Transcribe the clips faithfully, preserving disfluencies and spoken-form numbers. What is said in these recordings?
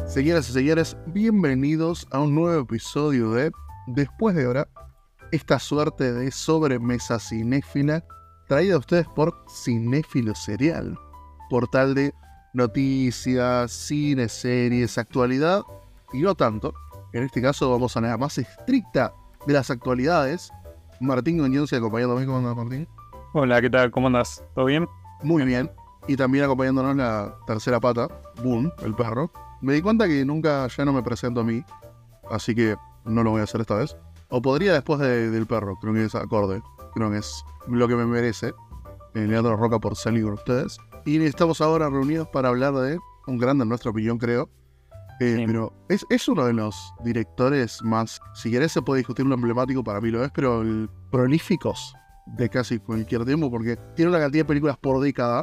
Señoras y señores, bienvenidos a un nuevo episodio de Después de Hora, esta suerte de sobremesa cinéfila traída a ustedes por Cinéfilo Serial, portal de noticias, cine, series, actualidad y no tanto. En este caso vamos a la más estricta de las actualidades. Martín Goñonce acompañándome. ¿Cómo andas, Martín? Hola, ¿qué tal? ¿Cómo andas? ¿Todo bien? Muy bien. Y también acompañándonos la tercera pata, Boone, el perro. Me di cuenta que nunca ya no me presento a mí, así que no lo voy a hacer esta vez. O podría después de, del perro, creo que es acorde. Creo que es lo que me merece. Eh, Leandro Roca por salir con ustedes. Y estamos ahora reunidos para hablar de un grande en nuestra opinión, creo. Eh, Sí. Pero es, es uno de los directores más, si querés se puede discutir lo emblemático, para mí lo es, pero el prolíficos de casi cualquier tiempo, porque tiene una cantidad de películas por década,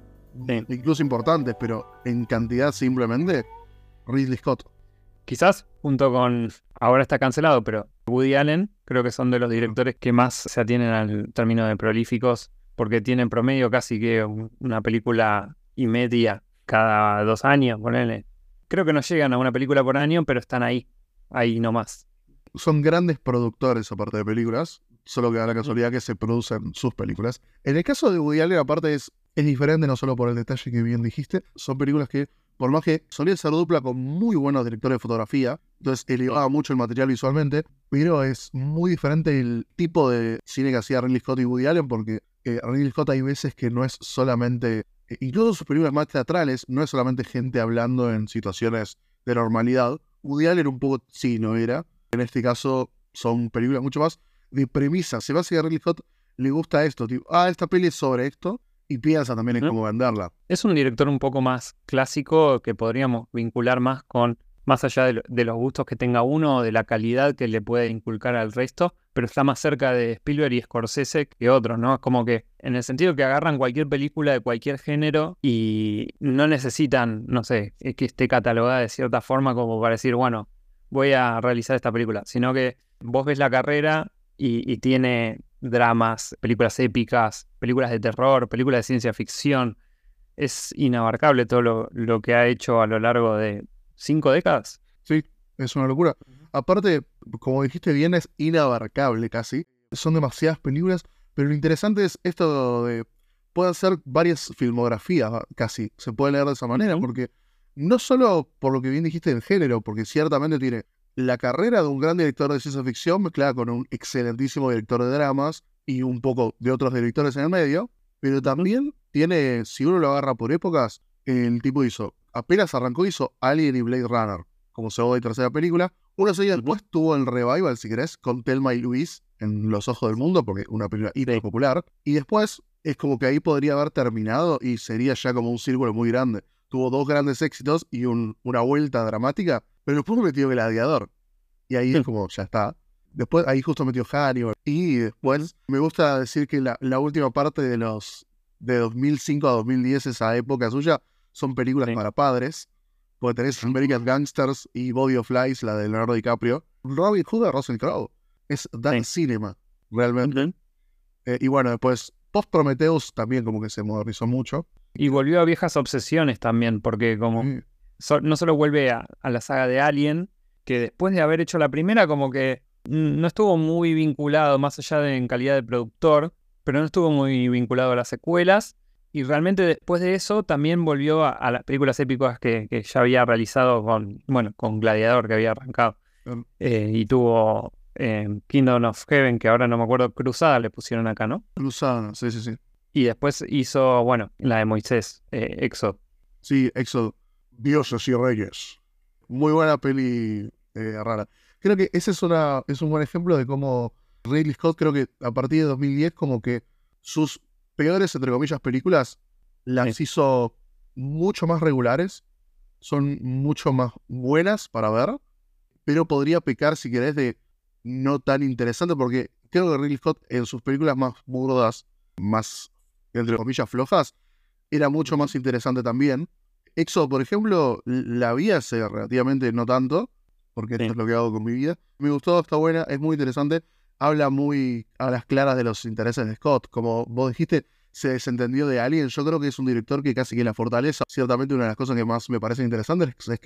Sí. incluso importantes, pero en cantidad simplemente, Ridley Scott. Quizás, junto con, ahora está cancelado, pero Woody Allen, creo que son de los directores que más se atienen al término de prolíficos, porque tienen promedio casi que un- una película y media cada dos años, ponele. Creo que no llegan a una película por año, pero están ahí, ahí nomás. Son grandes productores aparte de películas, solo que da la casualidad que se producen sus películas. En el caso de Woody Allen, aparte es, es diferente, no solo por el detalle que bien dijiste, son películas que, por más que solían ser dupla con muy buenos directores de fotografía, entonces elevaba mucho el material visualmente, pero es muy diferente el tipo de cine que hacía Ridley Scott y Woody Allen, porque eh, Ridley Scott hay veces que no es solamente, eh, incluso sus películas más teatrales, no es solamente gente hablando en situaciones de normalidad. Woody Allen un poco sí, no era. En este caso son películas mucho más de premisa. Se basa que a Ridley Scott le gusta esto, tipo, ah, esta peli es sobre esto, y piensa también en ¿Mm? cómo venderla. Es un director un poco más clásico que podríamos vincular más con, más allá de, lo- de los gustos que tenga uno o de la calidad que le puede inculcar al resto, pero está más cerca de Spielberg y Scorsese que otros, ¿no? Es como que en el sentido que agarran cualquier película de cualquier género y no necesitan, no sé, eh, que esté catalogada de cierta forma como para decir, bueno, voy a realizar esta película, sino que vos ves la carrera y, y tiene dramas, películas épicas, películas de terror, películas de ciencia ficción. Es inabarcable todo lo, lo que ha hecho a lo largo de cinco décadas. Sí, es una locura. Aparte, como dijiste bien, es inabarcable casi. Son demasiadas películas, pero lo interesante es esto de... Pueden ser varias filmografías, casi. Se puede leer de esa manera, Ujú. porque no solo por lo que bien dijiste del género, porque ciertamente tiene la carrera de un gran director de ciencia ficción mezclada con un excelentísimo director de dramas y un poco de otros directores en el medio, pero también tiene, si uno lo agarra por épocas, el tipo hizo, apenas arrancó, hizo Alien y Blade Runner como segunda y tercera película. Unos años después tuvo el revival, si querés, con Thelma y Louise en Los Ojos del Mundo, porque una película hiper popular. Y después es como que ahí podría haber terminado y sería ya como un círculo muy grande. Tuvo dos grandes éxitos y un, una vuelta dramática, pero después metió Gladiador. Y ahí es como, ya está. Después, ahí justo metió Hannibal. Y después, me gusta decir que la, la última parte de los de dos mil cinco a dos mil diez, esa época suya, son películas Sí. para padres. Porque tenés American Gangsters y Body of Lies, la de Leonardo DiCaprio. Robin Hood de Russell Crowe. Es Dan Sí. Cinema, realmente. Ujú. Eh, y bueno, después, Post Prometheus también como que se modernizó mucho. Y volvió a viejas obsesiones también, porque como Sí. so- no solo vuelve a, a la saga de Alien, que después de haber hecho la primera, como que mm, no estuvo muy vinculado, más allá de en calidad de productor, pero no estuvo muy vinculado a las secuelas. Y realmente después de eso también volvió a, a las películas épicas que, que ya había realizado con, bueno, con Gladiador, que había arrancado. Um, Eh, y tuvo eh, Kingdom of Heaven, que ahora no me acuerdo, Cruzada le pusieron acá, ¿no? Cruzada, sí, sí, sí. Y después hizo, bueno, la de Moisés, eh, Éxodo. Sí, Éxodo. Dioses y Reyes. Muy buena peli eh, rara. Creo que ese es, una, es un buen ejemplo de cómo Ridley Scott, creo que a partir de dos mil diez, como que sus peores, entre comillas, películas las Sí. hizo mucho más regulares, son mucho más buenas para ver, pero podría pecar, si querés, de no tan interesante, porque creo que Ridley Scott en sus películas más burdas, más, entre comillas, flojas, era mucho más interesante también. Éxodo, por ejemplo, la vi hace relativamente no tanto, porque Sí. esto es lo que hago con mi vida. Me gustó, está buena, es muy interesante. Habla muy a las claras de los intereses de Scott. Como vos dijiste, se desentendió de Alien. Yo creo que es un director que casi que la fortaleza. Ciertamente una de las cosas que más me parece interesantes es que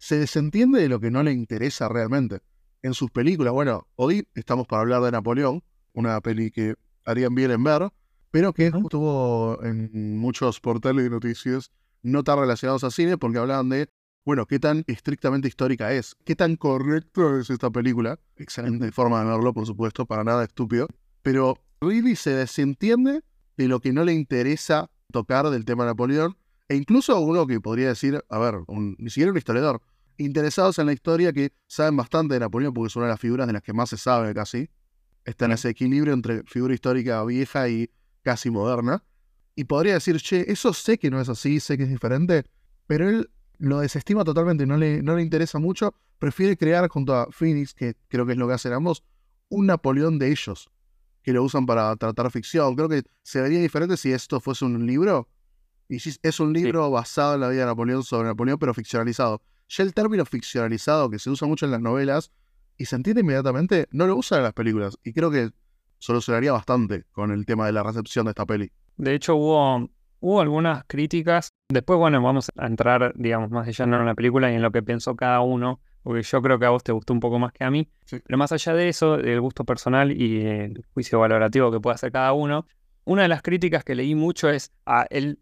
se desentiende de lo que no le interesa realmente. En sus películas, bueno, hoy estamos para hablar de Napoleón, una peli que harían bien en ver, pero que Ujú. estuvo en muchos portales de noticias no tan relacionados a cine, porque hablaban de, bueno, qué tan estrictamente histórica es, qué tan correcto es esta película. Excelente forma de verlo, por supuesto, para nada estúpido. Pero Ridley se desentiende de lo que no le interesa tocar del tema de Napoleón, e incluso uno que podría decir, a ver, un, ni siquiera un historiador, interesados en la historia que saben bastante de Napoleón, porque es una de las figuras de las que más se sabe casi. Está en ese equilibrio entre figura histórica vieja y casi moderna. Y podría decir, che, eso sé que no es así, sé que es diferente, pero él lo desestima totalmente, no le, no le interesa mucho, prefiere crear junto a Phoenix, que creo que es lo que hacen ambos, un Napoleón de ellos, que lo usan para tratar ficción. Creo que se vería diferente si esto fuese un libro, y si es un Sí. libro basado en la vida de Napoleón sobre Napoleón, pero ficcionalizado. Ya el término ficcionalizado, que se usa mucho en las novelas, y se entiende inmediatamente, no lo usan en las películas, y creo que solucionaría bastante con el tema de la recepción de esta peli. De hecho, hubo, hubo algunas críticas. Después, bueno, vamos a entrar, digamos, más de lleno en la película y en lo que pensó cada uno, porque yo creo que a vos te gustó un poco más que a mí. Sí. Pero más allá de eso, del gusto personal y el juicio valorativo que puede hacer cada uno, una de las críticas que leí mucho es, ah, el,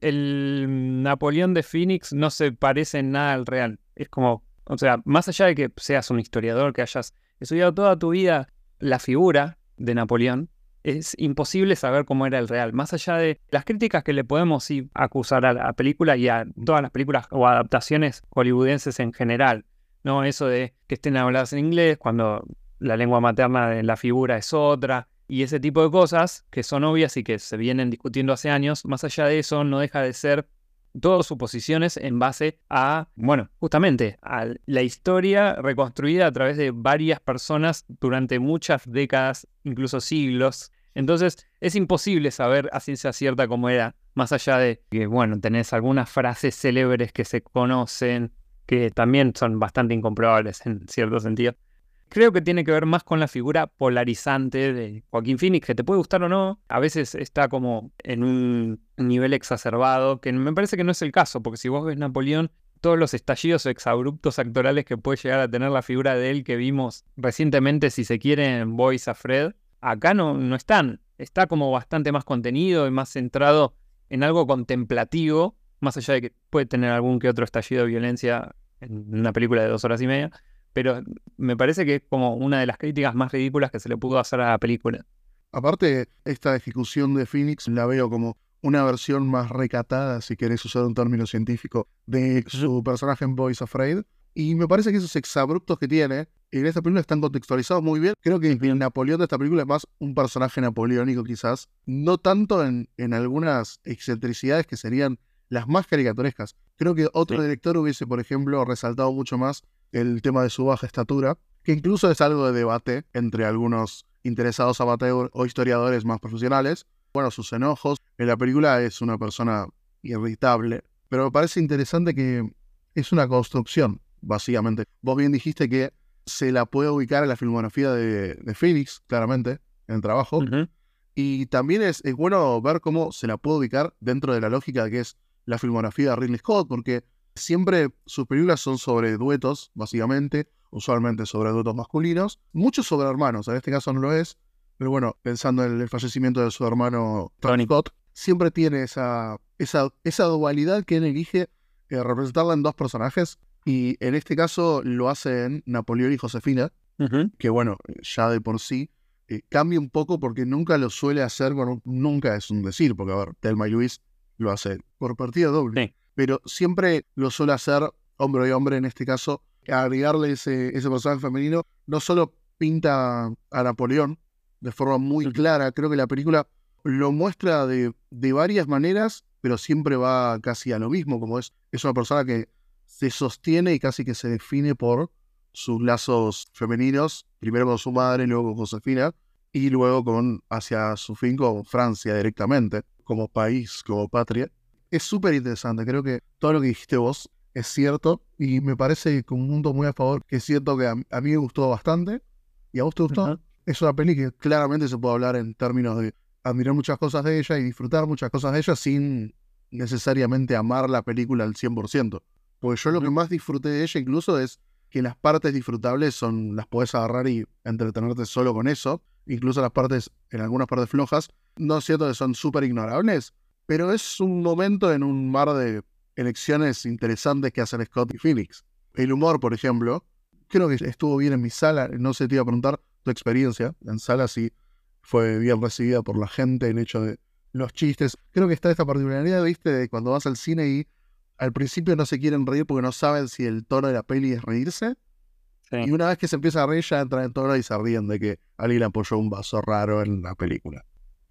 el Napoleón de Phoenix no se parece en nada al real. Es como, o sea, más allá de que seas un historiador, que hayas estudiado toda tu vida la figura de Napoleón, es imposible saber cómo era el real. Más allá de las críticas que le podemos sí, acusar a la película y a todas las películas o adaptaciones hollywoodenses en general, ¿no? Eso de que estén habladas en inglés cuando la lengua materna de la figura es otra, y ese tipo de cosas que son obvias y que se vienen discutiendo hace años. Más allá de eso, no deja de ser todas suposiciones en base a, bueno, justamente a la historia reconstruida a través de varias personas durante muchas décadas, incluso siglos. Entonces es imposible saber a ciencia cierta cómo era, más allá de que, bueno, tenés algunas frases célebres que se conocen, que también son bastante incomprobables en cierto sentido. Creo que tiene que ver más con la figura polarizante de Joaquín Phoenix, que te puede gustar o no. A veces está como en un nivel exacerbado, que me parece que no es el caso, porque si vos ves Napoleón, todos los estallidos o exabruptos actorales que puede llegar a tener la figura de él que vimos recientemente, si se quiere, en Boys a Fred, acá no, no están. Está como bastante más contenido y más centrado en algo contemplativo, más allá de que puede tener algún que otro estallido de violencia en una película de dos horas y media. Pero me parece que es como una de las críticas más ridículas que se le pudo hacer a la película. Aparte, esta ejecución de Phoenix la veo como una versión más recatada, si querés usar un término científico, de su personaje en Boys Afraid. Y me parece que esos exabruptos que tiene en esta película están contextualizados muy bien. Creo que el Napoleón de esta película es más un personaje napoleónico quizás, no tanto en, en algunas excentricidades que serían las más caricaturescas. Creo que otro Sí. director hubiese, por ejemplo, resaltado mucho más el tema de su baja estatura, que incluso es algo de debate entre algunos interesados amateur o historiadores más profesionales. Bueno, sus enojos. En la película es una persona irritable, pero me parece interesante que es una construcción, básicamente. Vos bien dijiste que se la puede ubicar en la filmografía de, de Phoenix, claramente, en el trabajo. Uh-huh. Y también es, es bueno ver cómo se la puede ubicar dentro de la lógica que es la filmografía de Ridley Scott, porque siempre sus películas son sobre duetos, básicamente, usualmente sobre duetos masculinos, muchos sobre hermanos, en este caso no lo es, pero bueno, pensando en el fallecimiento de su hermano Tony Scott, siempre tiene esa, esa, esa dualidad que él elige eh, representarla en dos personajes, y en este caso lo hace en Napoleón y Josefina, Uh-huh. que bueno, ya de por sí eh, cambia un poco porque nunca lo suele hacer, bueno, nunca es un decir, porque a ver, Thelma y Luis lo hace por partida doble, Sí. pero siempre lo suele hacer hombre y hombre en este caso, agregarle ese, ese personaje femenino. No solo pinta a Napoleón de forma muy Uh-huh. clara, creo que la película lo muestra de, de varias maneras, pero siempre va casi a lo mismo, como es, es una persona que se sostiene y casi que se define por sus lazos femeninos, primero con su madre, luego con Josefina, y luego con hacia su fin con Francia directamente, como país, como patria. Es súper interesante, creo que todo lo que dijiste vos es cierto, y me parece con un punto muy a favor, que es cierto que a, a mí me gustó bastante, y a vos te gustó. Uh-huh. Es una peli que claramente se puede hablar en términos de admirar muchas cosas de ella y disfrutar muchas cosas de ella sin necesariamente amar la película al cien por ciento. Porque yo lo que más disfruté de ella incluso es que las partes disfrutables son las podés agarrar y entretenerte solo con eso. Incluso las partes, en algunas partes flojas, no es cierto que son súper ignorables, pero es un momento en un mar de elecciones interesantes que hacen Scott y Phoenix. El humor, por ejemplo, creo que estuvo bien en mi sala. No sé, te iba a preguntar tu experiencia en sala, si fue bien recibida por la gente, el hecho de los chistes. Creo que está esta particularidad, viste, de cuando vas al cine y al principio no se quieren reír porque no saben si el tono de la peli es reírse. Sí. Y una vez que se empieza a reír, ya entran en tono y se ríen de que alguien apoyó un vaso raro en la película.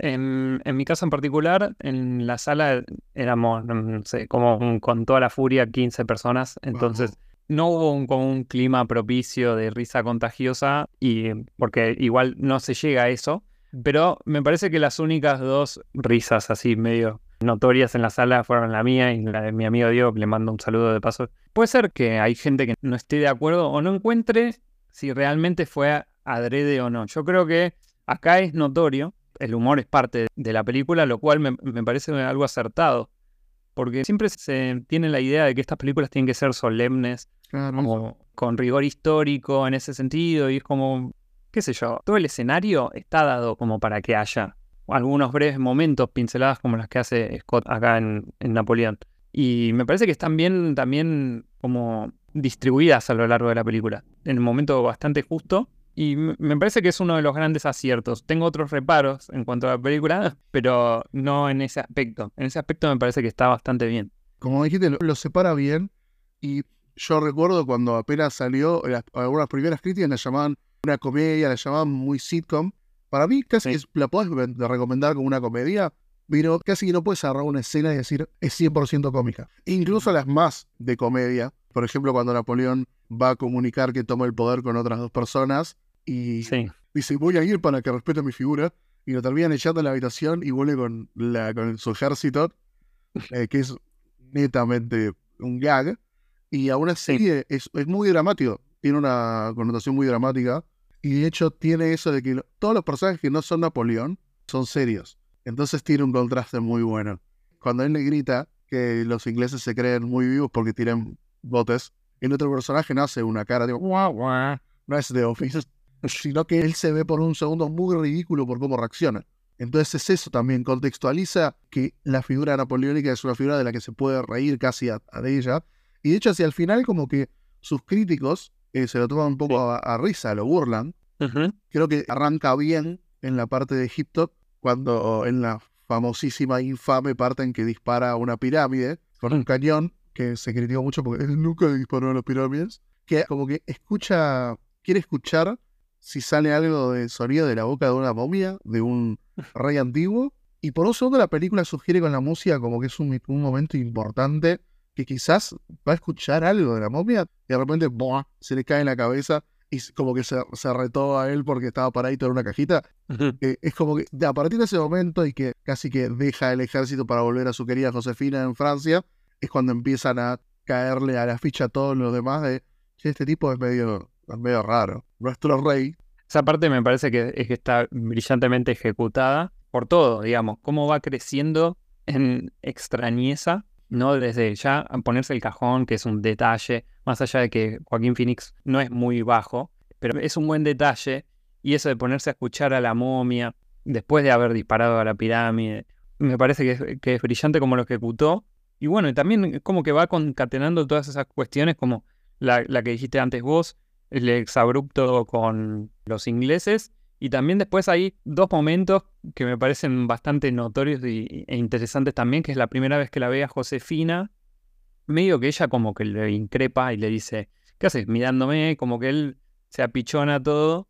En, en mi caso en particular, en la sala éramos, no sé, como un- con toda la furia, quince personas. Entonces, Wow. no hubo un, como un clima propicio de risa contagiosa, y porque igual no se llega a eso. Pero me parece que las únicas dos risas así medio notorias en la sala fueron la mía y la de mi amigo Diego, que le mando un saludo de paso. Puede ser que hay gente que no esté de acuerdo o no encuentre si realmente fue adrede o no. Yo creo que acá es notorio, el humor es parte de la película, lo cual me, me parece algo acertado, porque siempre se tiene la idea de que estas películas tienen que ser solemnes, Claro. como con rigor histórico en ese sentido, y es como, qué sé yo, todo el escenario está dado como para que haya algunos breves momentos, pinceladas como las que hace Scott acá en, en Napoleón. Y me parece que están bien también como distribuidas a lo largo de la película, en un momento bastante justo. Y m- me parece que es uno de los grandes aciertos. Tengo otros reparos en cuanto a la película, pero no en ese aspecto. En ese aspecto me parece que está bastante bien. Como dijiste, lo, lo separa bien. Y yo recuerdo cuando apenas salió, las, algunas primeras críticas la llamaban una comedia, la llamaban muy sitcom. Para mí casi Sí. es- la podés ven- recomendar como una comedia, pero casi que no puedes agarrar una escena y decir es cien por ciento cómica. Incluso las más de comedia, por ejemplo cuando Napoleón va a comunicar que toma el poder con otras dos personas y Sí. dice voy a ir para que respete mi figura, y lo terminan echando en la habitación y vuelve con, la, con su ejército, eh, que es netamente un gag. Y aún así Sí. eh, es, es muy dramático, tiene una connotación muy dramática, y de hecho tiene eso de que lo- todos los personajes que no son Napoleón son serios, entonces tiene un contraste muy bueno. Cuando él le grita que los ingleses se creen muy vivos porque tiran botes, el otro personaje no hace una cara de guau, guau, no es de Office, sino que él se ve por un segundo muy ridículo por cómo reacciona. Entonces es eso también, contextualiza que la figura napoleónica es una figura de la que se puede reír casi a, a de ella. Y de hecho hacia el final como que sus críticos eh, se lo toman un poco Sí. a, a risa, lo burlan. Ujú. Creo que arranca bien en la parte de Egipto, cuando en la famosísima, infame parte en que dispara a una pirámide con un cañón, que se criticó mucho porque él nunca disparó a las pirámides, que como que escucha, quiere escuchar si sale algo de sonido de la boca de una momia, de un rey antiguo, y por un segundo la película sugiere con la música como que es un, un momento importante, que quizás va a escuchar algo de la momia, y de repente ¡buah!, se le cae en la cabeza, y s- como que se, se retó a él porque estaba paradito en una cajita. Ujú. Eh, es como que de- a partir de ese momento, y que casi que deja el ejército para volver a su querida Josefina en Francia, es cuando empiezan a caerle a la ficha a todos los demás de, "Che, este tipo es medio, es medio raro. Nuestro rey". Esa parte me parece que, es que está brillantemente ejecutada por todo, digamos, cómo va creciendo en extrañeza, ¿no? Desde ya a ponerse el cajón, que es un detalle, más allá de que Joaquín Phoenix no es muy bajo, pero es un buen detalle, y eso de ponerse a escuchar a la momia después de haber disparado a la pirámide, me parece que es, que es brillante como lo ejecutó, y bueno, y también como que va concatenando todas esas cuestiones como la, la que dijiste antes vos, el exabrupto con los ingleses, y también después hay dos momentos que me parecen bastante notorios y, e interesantes también, que es la primera vez que la ve a Josefina, medio que ella como que le increpa y le dice, ¿qué haces mirándome? Como que él se apichona todo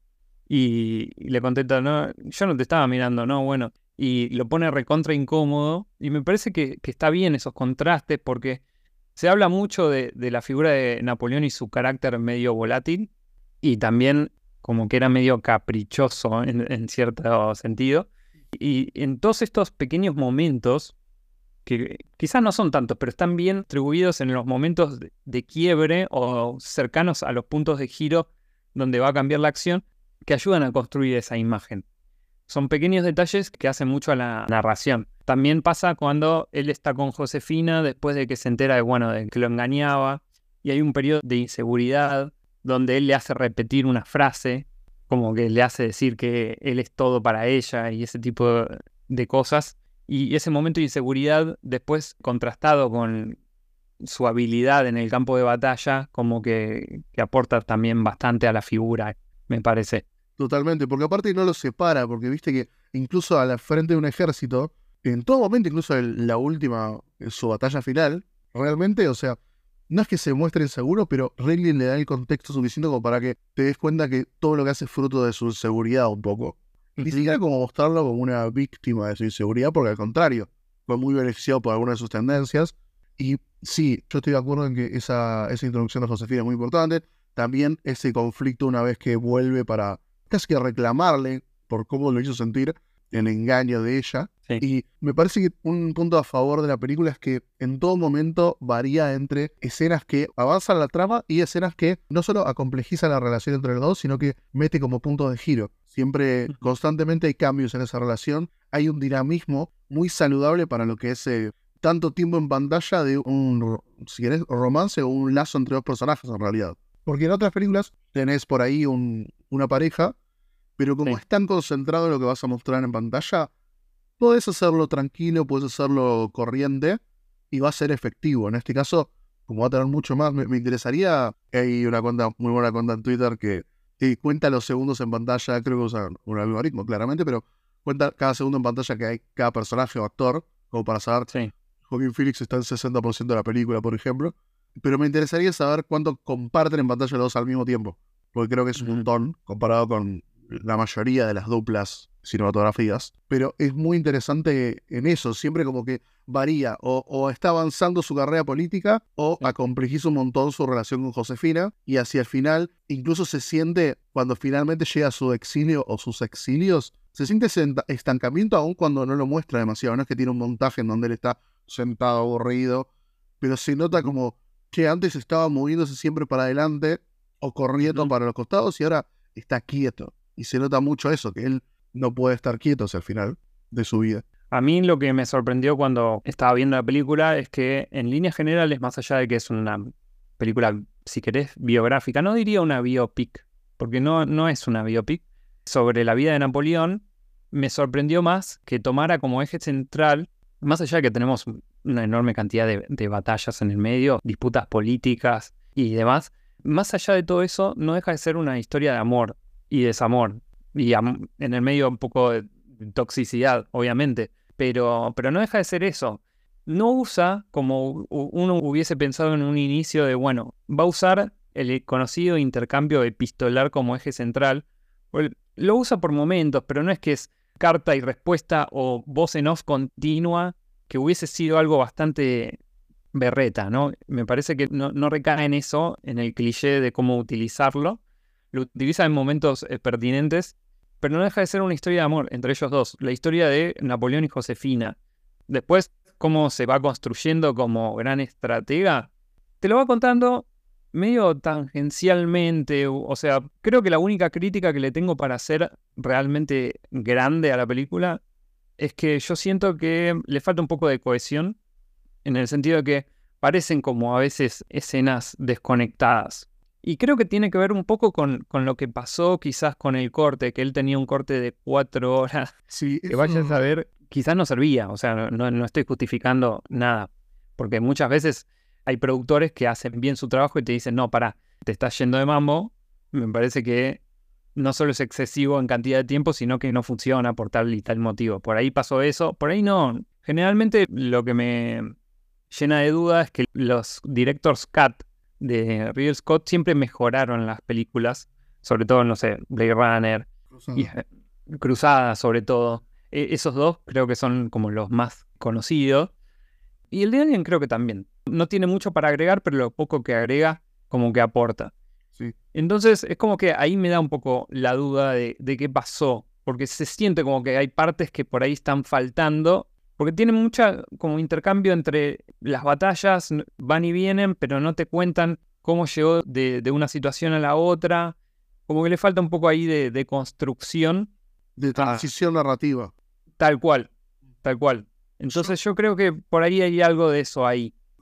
y, y le contesta, no, yo no te estaba mirando, no, bueno, y lo pone recontra incómodo, y me parece que, que está bien esos contrastes, porque se habla mucho de, de la figura de Napoleón y su carácter medio volátil, y también como que era medio caprichoso en, en cierto sentido. Y en todos estos pequeños momentos, que quizás no son tantos, pero están bien distribuidos en los momentos de, de quiebre o cercanos a los puntos de giro donde va a cambiar la acción, que ayudan a construir esa imagen. Son pequeños detalles que hacen mucho a la narración. También pasa cuando él está con Josefina después de que se entera de, bueno, de que lo engañaba, y hay un periodo de inseguridad donde él le hace repetir una frase, como que le hace decir que él es todo para ella y ese tipo de cosas. Y ese momento de inseguridad, después contrastado con su habilidad en el campo de batalla, como que, que aporta también bastante a la figura, me parece. Totalmente, porque aparte no lo separa, porque viste que incluso a la frente de un ejército, en todo momento, incluso en la última, en su batalla final, realmente, o sea, no es que se muestre inseguro, pero Ridley le da el contexto suficiente como para que te des cuenta que todo lo que hace es fruto de su inseguridad un poco. Ni siquiera como mostrarlo como una víctima de su inseguridad, porque al contrario, fue muy beneficiado por algunas de sus tendencias. Y sí, yo estoy de acuerdo en que esa, esa introducción de Josefina es muy importante. También ese conflicto una vez que vuelve para casi que reclamarle por cómo lo hizo sentir el engaño de ella. Sí. Y me parece que un punto a favor de la película es que en todo momento varía entre escenas que avanzan la trama y escenas que no solo acomplejizan la relación entre los dos, sino que mete como puntos de giro. Siempre, constantemente hay cambios en esa relación. Hay un dinamismo muy saludable para lo que es eh, tanto tiempo en pantalla de un, si querés, romance o un lazo entre dos personajes en realidad. Porque en otras películas tenés por ahí un, una pareja, pero como Sí. es tan concentrado en lo que vas a mostrar en pantalla, podés hacerlo tranquilo, podés hacerlo corriente y va a ser efectivo. En este caso, como va a tener mucho más, me, me interesaría, hay una cuenta, muy buena cuenta en Twitter que, que cuenta los segundos en pantalla, creo que usa un algoritmo claramente, pero cuenta cada segundo en pantalla que hay cada personaje o actor, como para saber, Sí. Joaquin Phoenix está en sesenta por ciento de la película, por ejemplo. Pero me interesaría saber cuánto comparten en pantalla los dos al mismo tiempo, porque creo que es un Ujú. montón comparado con la mayoría de las duplas cinematográficas. Pero es muy interesante en eso, siempre como que varía, o, o está avanzando su carrera política, o Sí. acomplejiza un montón su relación con Josefina, y hacia el final, incluso se siente, cuando finalmente llega a su exilio o sus exilios, se siente ese enta- estancamiento aún cuando no lo muestra demasiado. No es que tiene un montaje en donde él está sentado aburrido, pero se nota como que antes estaba moviéndose siempre para adelante o corriendo Ujú. para los costados y ahora está quieto. Y se nota mucho eso, que él no puede estar quieto hacia el final de su vida. A mí lo que me sorprendió cuando estaba viendo la película es que en líneas generales, más allá de que es una película, si querés, biográfica, no diría una biopic, porque no, no es una biopic, sobre la vida de Napoleón, me sorprendió más que tomara como eje central, más allá de que tenemos una enorme cantidad de, de batallas en el medio, disputas políticas y demás, más allá de todo eso, no deja de ser una historia de amor y desamor, y am- en el medio un poco de toxicidad, obviamente. Pero, pero no deja de ser eso. No usa, como u- uno hubiese pensado en un inicio de, bueno, va a usar el conocido intercambio epistolar como eje central. Well, lo usa por momentos, pero no es que es carta y respuesta o voz en off continua, que hubiese sido algo bastante berreta, ¿no? Me parece que no, no recae en eso, en el cliché de cómo utilizarlo. Lo utiliza en momentos eh, pertinentes, pero no deja de ser una historia de amor entre ellos dos, la historia de Napoleón y Josefina. Después, cómo se va construyendo como gran estratega, te lo va contando medio tangencialmente, o o sea, creo que la única crítica que le tengo para hacer realmente grande a la película es que yo siento que le falta un poco de cohesión, en el sentido de que parecen como a veces escenas desconectadas. Y creo que tiene que ver un poco con, con lo que pasó quizás con el corte, que él tenía un corte de cuatro horas, Sí, que vaya a eso. saber, quizás no servía, o sea, no, no estoy justificando nada, porque muchas veces hay productores que hacen bien su trabajo y te dicen, no, pará, te estás yendo de mambo, me parece que no solo es excesivo en cantidad de tiempo, sino que no funciona por tal y tal motivo. Por ahí pasó eso, por ahí no. Generalmente lo que me llena de dudas es que los director's cut de Ridley Scott siempre mejoraron las películas, sobre todo, no sé, Blade Runner y Cruzada. eh, Cruzada, sobre todo. E- esos dos creo que son como los más conocidos. Y el de Alien creo que también. No tiene mucho para agregar, pero lo poco que agrega, como que aporta. Sí. Entonces es como que ahí me da un poco la duda de, de qué pasó, porque se siente como que hay partes que por ahí están faltando, porque tiene mucha como intercambio entre las batallas, n- van y vienen, pero no te cuentan cómo llegó de, de una situación a la otra, como que le falta un poco ahí de, de construcción, De a- transición narrativa. tal cual, tal cual. Yo Entonces yo creo que por ahí hay algo de eso ahí.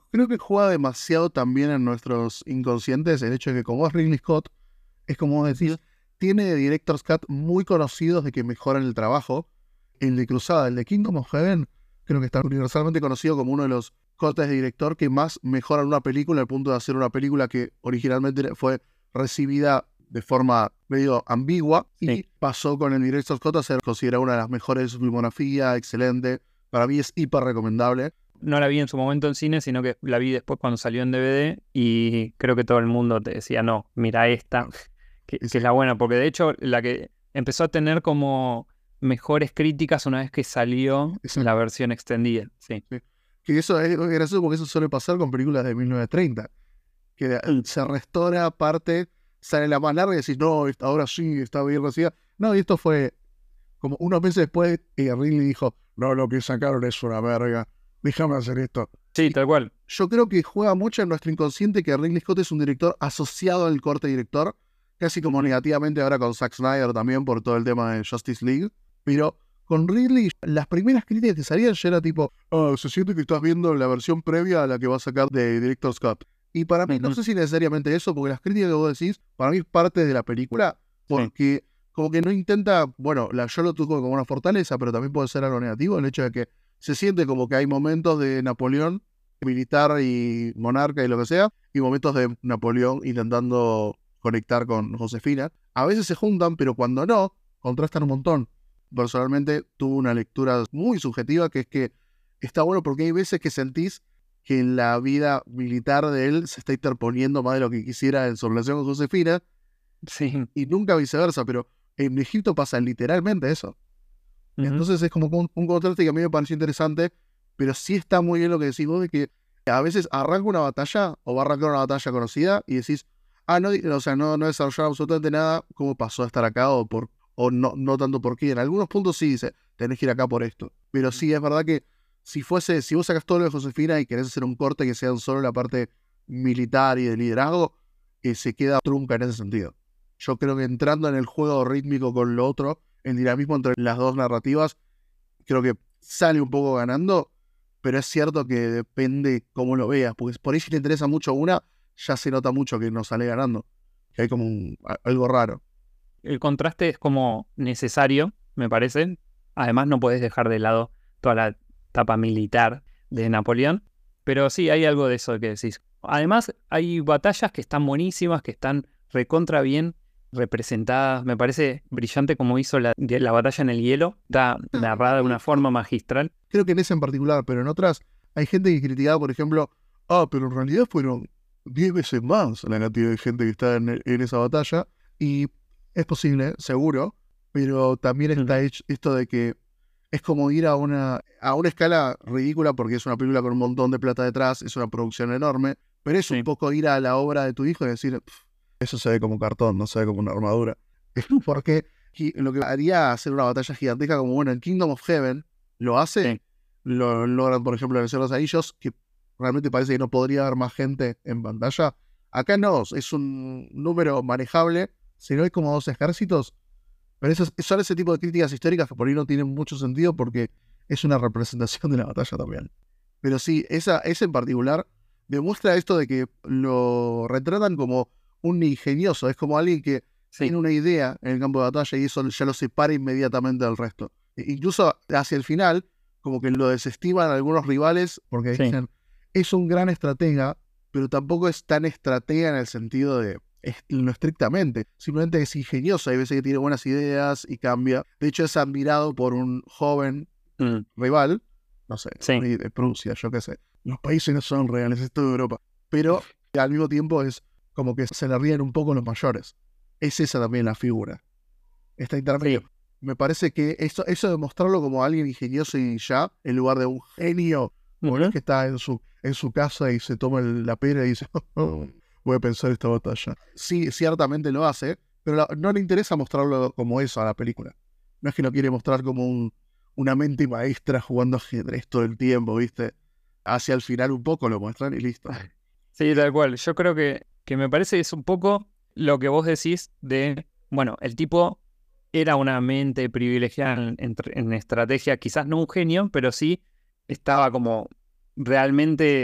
creo que juega demasiado también en nuestros inconscientes el hecho de que como es Ridley Scott, es como vos decís, tiene director's cut muy conocidos de que mejoran el trabajo. El de Cruzada, el de Kingdom of Heaven, creo que está universalmente conocido como uno de los cortes de director que más mejoran una película al punto de hacer una película que originalmente fue recibida de forma medio ambigua y Sí. pasó con el director's cut a ser considerada una de las mejores de su filmografía, excelente. Para mí es hiper recomendable. No la vi en su momento en cine, sino que la vi después cuando salió en D V D y creo que todo el mundo te decía, no, mira esta, que, que es la buena, porque de hecho la que empezó a tener como mejores críticas una vez que salió Exacto. la versión extendida. Sí. Sí. Que eso es gracioso porque eso suele pasar con películas de mil novecientos treinta, que se restaura parte, sale la más larga y decís, no, ahora sí, está bien recibida. No, y esto fue como unos meses después y Ridley dijo, no, lo que sacaron es una verga, déjame hacer esto. Sí, tal cual. Yo creo que juega mucho en nuestro inconsciente que Ridley Scott es un director asociado al corte director, casi como negativamente ahora con Zack Snyder también por todo el tema de Justice League, pero con Ridley las primeras críticas que salían ya era tipo, oh, se siente que estás viendo la versión previa a la que va a sacar de Director's Scott. Y para mí, no sé si necesariamente eso, porque las críticas que vos decís, para mí es parte de la película, porque sí. Como que no intenta, bueno, la, yo lo tuve como una fortaleza, pero también puede ser algo negativo, el hecho de que se siente como que hay momentos de Napoleón, militar y monarca y lo que sea, y momentos de Napoleón intentando conectar con Josefina. A veces se juntan, pero cuando no, contrastan un montón. Personalmente tuve una lectura muy subjetiva, que es que está bueno porque hay veces que sentís que en la vida militar de él se está interponiendo más de lo que quisiera en su relación con Josefina, sí. Y nunca viceversa, pero en Egipto pasa literalmente eso. Uh-huh. Entonces es como un, un contraste que a mí me pareció interesante, pero sí está muy bien lo que decís vos, de que a veces arranca una batalla o va a arrancar una batalla conocida y decís, ah, no, o sea, no, no desarrollaron absolutamente nada, ¿cómo pasó a estar acá? O, por, o no, no tanto por qué. En algunos puntos sí dice, tenés que ir acá por esto. Pero sí, es verdad que si fuese, si vos sacás todo lo de Josefina y querés hacer un corte que sea solo la parte militar y de liderazgo, eh, se queda trunca en ese sentido. Yo creo que entrando en el juego rítmico con lo otro, el dinamismo entre las dos narrativas, creo que sale un poco ganando, pero es cierto que depende cómo lo veas, porque por ahí si te interesa mucho una, ya se nota mucho que no sale ganando, que hay como un, algo raro. El contraste es como necesario, me parece. Además no podés dejar de lado toda la etapa militar de Napoleón, pero sí hay algo de eso que decís. Además hay batallas que están buenísimas, que están recontra bien representadas. Me parece brillante como hizo la, la batalla en el hielo. Está narrada de una forma magistral. Creo que en esa en particular, pero en otras hay gente que criticaba, por ejemplo, ah, pero en realidad fueron diez veces más la cantidad de gente que está en, en esa batalla. Y es posible, seguro, pero también está mm. hecho esto de que es como ir a una, a una escala ridícula porque es una película con un montón de plata detrás, es una producción enorme, pero es sí. un poco ir a la obra de tu hijo y decir, eso se ve como cartón, no se ve como una armadura. Porque lo que haría hacer una batalla gigantesca como, bueno, en Kingdom of Heaven lo hace, sí. lo logran, por ejemplo, en el Señor de los Anillos, que realmente parece que no podría haber más gente en pantalla. Acá no, es un número manejable, si no hay como dos ejércitos, pero eso, son ese tipo de críticas históricas que por ahí no tienen mucho sentido porque es una representación de la batalla también. Pero sí, esa, esa en particular demuestra esto de que lo retratan como un ingenioso, es como alguien que sí. tiene una idea en el campo de batalla y eso ya lo separa inmediatamente del resto. E incluso hacia el final, como que lo desestiman algunos rivales porque sí. dicen, es un gran estratega, pero tampoco es tan estratega en el sentido de no estrictamente, simplemente es ingenioso, hay veces que tiene buenas ideas y cambia. De hecho es admirado por un joven mm. rival, no sé, sí. de Prusia, yo qué sé. Los países no son reales, esto de Europa, pero al mismo tiempo es como que se le ríen un poco los mayores. Es esa también la figura. Está intermedio. Sí. Me parece que eso, eso de mostrarlo como alguien ingenioso y ya, en lugar de un genio, uh-huh. o no es que está en su, en su casa y se toma el, la pera y dice, oh, voy a pensar esta batalla. Sí, ciertamente lo hace, pero la, no le interesa mostrarlo como eso a la película. No es que lo quiere mostrar como un, una mente maestra jugando ajedrez todo el tiempo, ¿viste? Hacia el final un poco lo muestran y listo. Sí, tal cual. Yo creo que, que me parece que es un poco lo que vos decís de, bueno, el tipo era una mente privilegiada en, en, en estrategia, quizás no un genio, pero sí estaba como realmente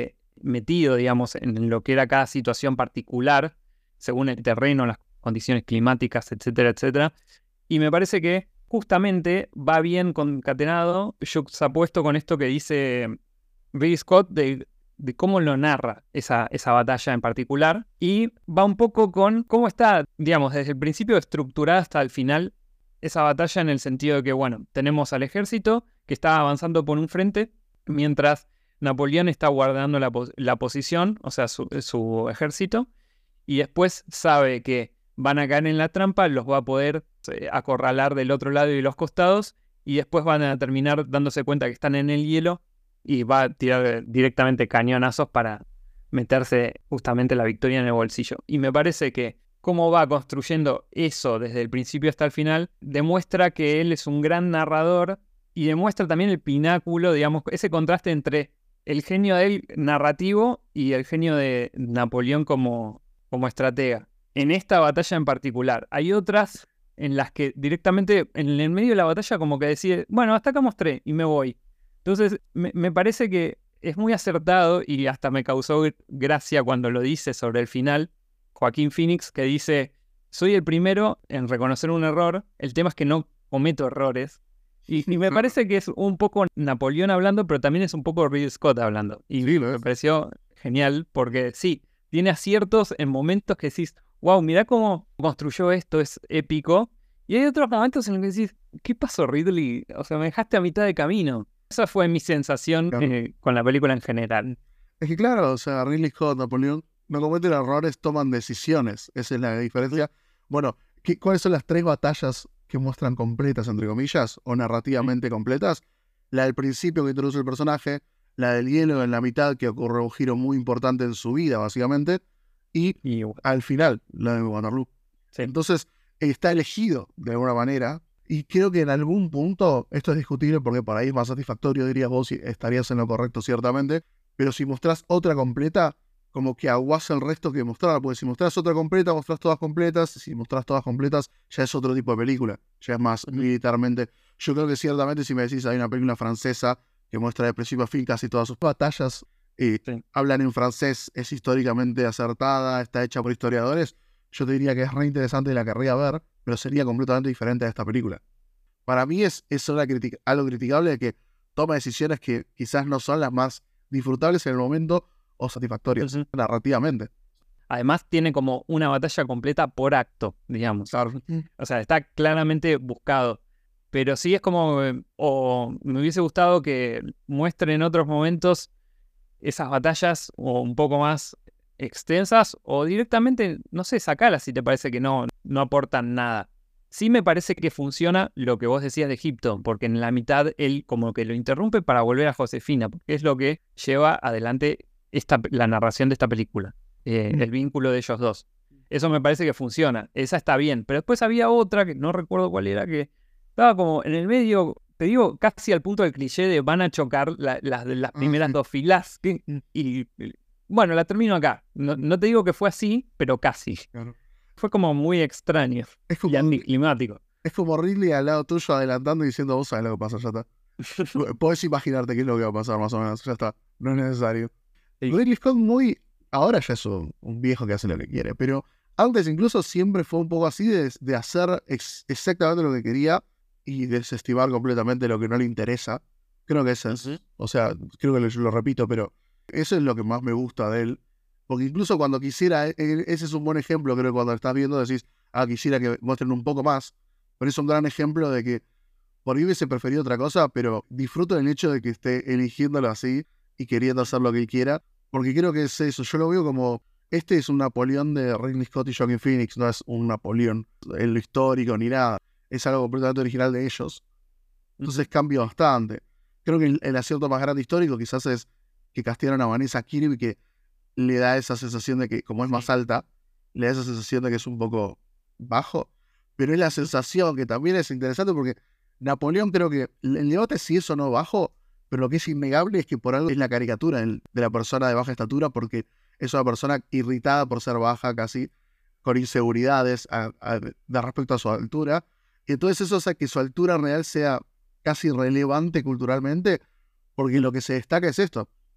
metido, digamos, en lo que era cada situación particular, según el terreno, las condiciones climáticas, etcétera, etcétera. Y me parece que justamente va bien concatenado, juxtapuesto con esto que dice Ridley Scott de, de cómo lo narra esa, esa batalla en particular. Y va un poco con cómo está, digamos, desde el principio estructurada hasta el final esa batalla, en el sentido de que, bueno, tenemos al ejército que está avanzando por un frente, mientras Napoleón está guardando la, pos- la posición, o sea, su, su ejército, y después sabe que van a caer en la trampa, los va a poder eh, acorralar del otro lado y de los costados, y después van a terminar dándose cuenta que están en el hielo, y va a tirar directamente cañonazos para meterse justamente la victoria en el bolsillo. Y me parece que cómo va construyendo eso desde el principio hasta el final, demuestra que él es un gran narrador y demuestra también el pináculo, digamos, ese contraste entre el genio de él narrativo y el genio de Napoleón como, como estratega. En esta batalla en particular, hay otras en las que directamente en el medio de la batalla como que decide, bueno, hasta acá mostré y me voy. Entonces, me, me parece que es muy acertado y hasta me causó gracia cuando lo dice sobre el final, Joaquín Phoenix, que dice, soy el primero en reconocer un error, el tema es que no cometo errores. Y, y me parece que es un poco Napoleón hablando, pero también es un poco Ridley Scott hablando. Y Sí, lo me es. pareció genial porque sí, tiene aciertos en momentos que decís, wow, mirá cómo construyó esto, es épico. Y hay otros momentos en los que decís, ¿qué pasó, Ridley? O sea, me dejaste a mitad de camino. Esa fue mi sensación Claro. eh, con la película en general. Es que claro, o sea, Ridley Scott, Napoleón, no cometen errores, toman decisiones. Esa es la diferencia. Bueno, ¿qué- ¿cuáles son las tres batallas que muestran completas, entre comillas, o narrativamente completas? La del principio que introduce el personaje, la del hielo en la mitad, que ocurre un giro muy importante en su vida, básicamente, y Y bueno, al final, la de Waterloo. sí. Entonces, está elegido de alguna manera, y creo que en algún punto, esto es discutible porque por ahí es más satisfactorio, dirías vos, y estarías en lo correcto ciertamente, pero si mostrás otra completa, como que aguas el resto que mostrar, porque si mostrás otra completa, mostrás todas completas, si mostrás todas completas, ya es otro tipo de película, ya es más militarmente. Yo creo que ciertamente si me decís hay una película francesa que muestra de principio a fin casi todas sus batallas, y Sí. hablan en francés, es históricamente acertada, está hecha por historiadores, yo te diría que es re interesante y la querría ver, pero sería completamente diferente a esta película. Para mí es, es una critica- algo criticable de que toma decisiones que quizás no son las más disfrutables en el momento o satisfactorias Ujú. narrativamente. Además, tiene como una batalla completa por acto, digamos. Claro. O sea, está claramente buscado. Pero sí es como, eh, o me hubiese gustado que muestren en otros momentos esas batallas o un poco más extensas, o directamente, no sé, sacalas si te parece que no, no aportan nada. Sí me parece que funciona lo que vos decías de Egipto, porque en la mitad él como que lo interrumpe para volver a Josefina, porque es lo que lleva adelante esta, la narración de esta película, eh, Mm. el vínculo de ellos dos. Eso me parece que funciona, esa está bien, pero después había otra, que no recuerdo cuál era, que estaba como en el medio, te digo, casi al punto del cliché de van a chocar la- las de las Ah, primeras sí. dos filas, que- y, y, bueno, la termino acá. No, no te digo que fue así, pero casi. Claro. Fue como muy extraño Es y como, anticlimático. es como Ridley al lado tuyo adelantando y diciendo, vos sabés lo que pasa, ya está. Podés imaginarte qué es lo que va a pasar más o menos, ya está. No es necesario. Sí. Ridley Scott muy... Ahora ya es un, un viejo que hace lo que quiere, pero antes incluso siempre fue un poco así de, de hacer ex- exactamente lo que quería y desestimar completamente lo que no le interesa. Creo que eso es... Ujú. O sea, creo que lo, lo repito, pero eso es lo que más me gusta de él. Porque incluso cuando quisiera, e- e- ese es un buen ejemplo, creo que cuando estás viendo decís, ah, quisiera que muestren un poco más, pero es un gran ejemplo de que por ahí hubiese preferido otra cosa, pero disfruto del hecho de que esté eligiéndolo así y queriendo hacer lo que él quiera, porque creo que es eso, yo lo veo como, este es un Napoleón de Ridley Scott y Joaquin Phoenix, no es un Napoleón en lo histórico ni nada, es algo completamente original de ellos, entonces cambia bastante. Creo que el, el acierto más grande histórico quizás es que castearon a Vanessa Kirby, que le da esa sensación de que, como es más alta, le da esa sensación de que es un poco bajo, pero es la sensación que también es interesante porque Napoleón creo que el debate es si es o no bajo, pero lo que es innegable es que por algo es la caricatura del- de la persona de baja estatura, porque es una persona irritada por ser baja casi, con inseguridades a- a- de respecto a su altura, y entonces eso hace que su altura real sea casi irrelevante culturalmente, porque lo que se destaca es esto,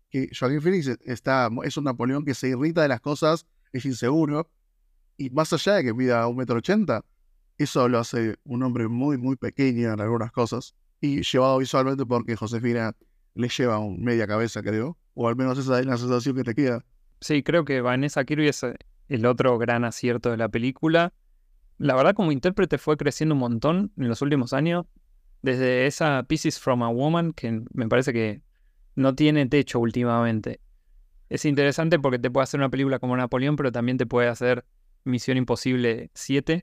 que Joaquín Phoenix está, es un Napoleón que se irrita de las cosas, es inseguro, y más allá de que mida un metro ochenta, eso lo hace un hombre muy, muy pequeño en algunas cosas, y llevado visualmente porque Josefina le lleva un media cabeza, creo, o al menos esa es la sensación que te queda. Sí, creo que Vanessa Kirby es el otro gran acierto de la película. La verdad, como intérprete fue creciendo un montón en los últimos años, desde esa Pieces from a Woman, que me parece que no tiene techo últimamente. Es interesante porque te puede hacer una película como Napoleón, pero también te puede hacer Misión Imposible siete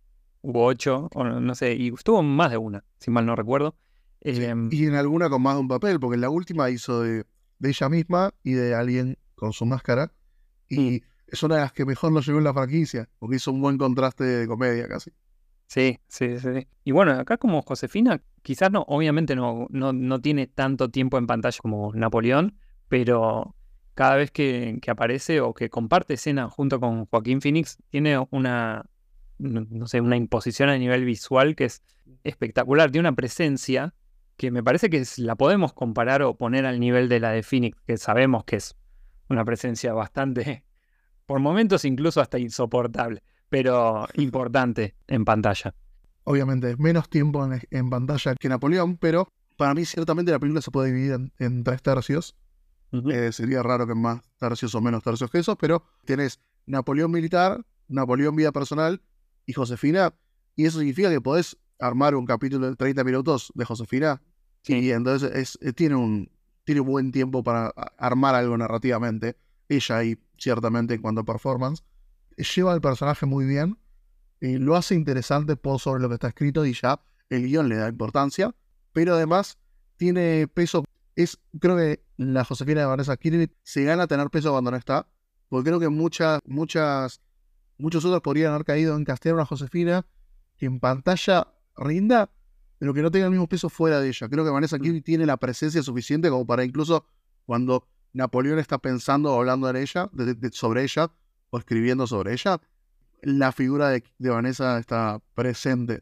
u ocho, o no, no sé, y estuvo más de una, si mal no recuerdo. Sí, Eh, y en alguna con más de un papel, porque en la última hizo de, de ella misma y de alguien con su máscara, mm, y es una de las que mejor lo llevó en la franquicia, porque hizo un buen contraste de comedia casi. sí, sí, sí. Y bueno, acá como Josefina, quizás no, obviamente no, no, no tiene tanto tiempo en pantalla como Napoleón, pero cada vez que, que aparece o que comparte escena junto con Joaquín Phoenix, tiene una, no, no sé, una imposición a nivel visual que es espectacular, tiene una presencia que me parece que es- la podemos comparar o poner al nivel de la de Phoenix, que sabemos que es una presencia bastante, por momentos incluso hasta insoportable, pero importante en pantalla. Obviamente, menos tiempo en, en pantalla que Napoleón, pero para mí ciertamente la película se puede dividir en, en tres tercios. Ujú. Eh, sería raro que más tercios o menos tercios que eso, pero tenés Napoleón militar, Napoleón vida personal y Josefina, y eso significa que podés armar un capítulo de treinta minutos de Josefina, Sí, y entonces es, eh, tiene un tiene buen tiempo para a- armar algo narrativamente. Ella ahí, ciertamente, en cuanto a performance, lleva al personaje muy bien, y lo hace interesante por sobre lo que está escrito, y ya el guión le da importancia, pero además tiene peso. Es, creo que la Josefina de Vanessa Kirby se gana a tener peso cuando no está, porque creo que muchas, muchas, muchos otros podrían haber caído en castear a una Josefina que en pantalla rinda, pero que no tenga el mismo peso fuera de ella. Creo que Vanessa mm, Kirby tiene la presencia suficiente como para, incluso cuando Napoleón está pensando o hablando en ella, de- de- sobre ella, o escribiendo sobre ella, la figura de, de Vanessa está presente